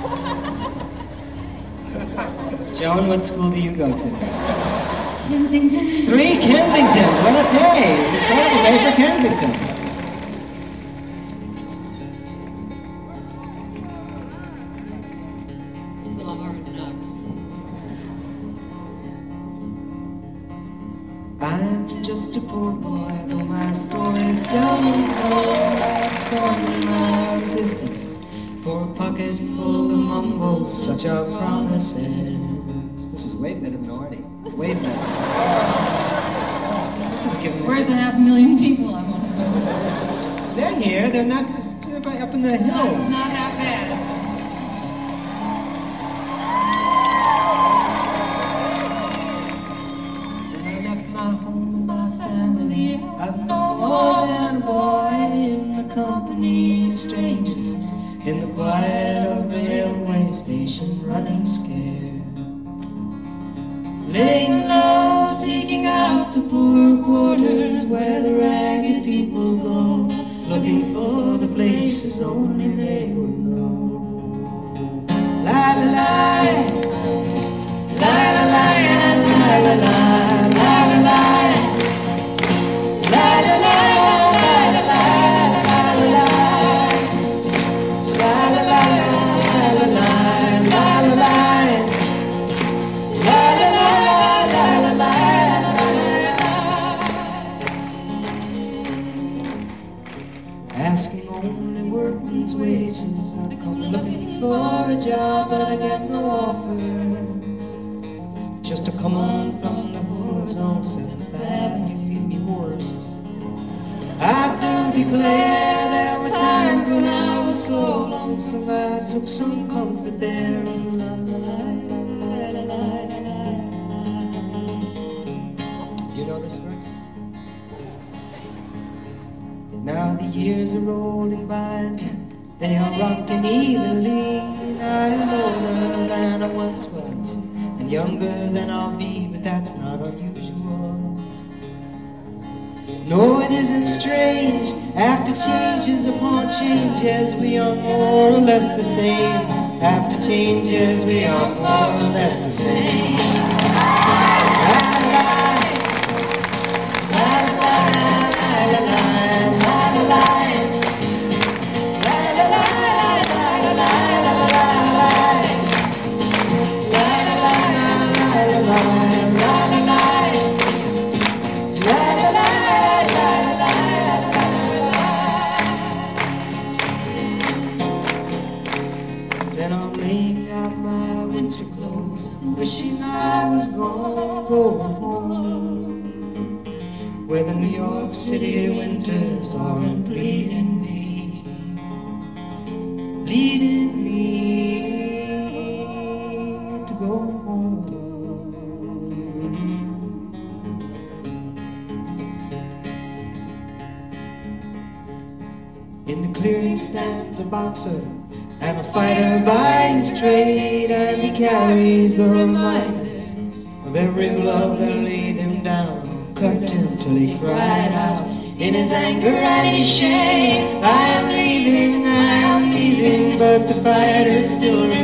Joan, what school do you go to? Kensington. 3 Kensingtons, what a day! It's incredible day for Kensington. School of Hard Knocks. I'm just a poor boy, though my story's seldom told. Scorning my resistance for a pocket full of mumbles, such are promises. This is way better than Artie. Way better. This is giving. Where's the 500,000 people I want to know? They're here. They're not just up in the hills. No, it's not half bad. When I left my home and my family, I was no more than a boy in the company of strangers, in the quiet of the railway station, running scared. Laying low, seeking out the poor quarters where the ragged people go, looking for the places only they would know. La la la, la la la, la la la, la la la, la la la, la la la, la la la, la la la, la la la. Asking only workman's wages. I come looking for a job, but I get no offers. Just to come on from the whores on 7th Avenue, excuse me, whores. I do declare there were times when I was so lonesome I took some comfort there. You know this verse? Now the years are rolling by, they are rocking evenly. I am older than I once was, and younger than I'll be, but that's not unusual. No, it isn't strange, after changes upon changes, we are more or less the same. After changes, we are more or less the same. Then I'm laying out my winter clothes, wishing I was going home, where the New York City winters aren't bleeding me, to go home. In the clearing stands a boxer and a fighter by his trade, and he carries the reminders of every blow that laid him down, cut him till he cried out in his anger and his shame, I am leaving, but the fighter still remains.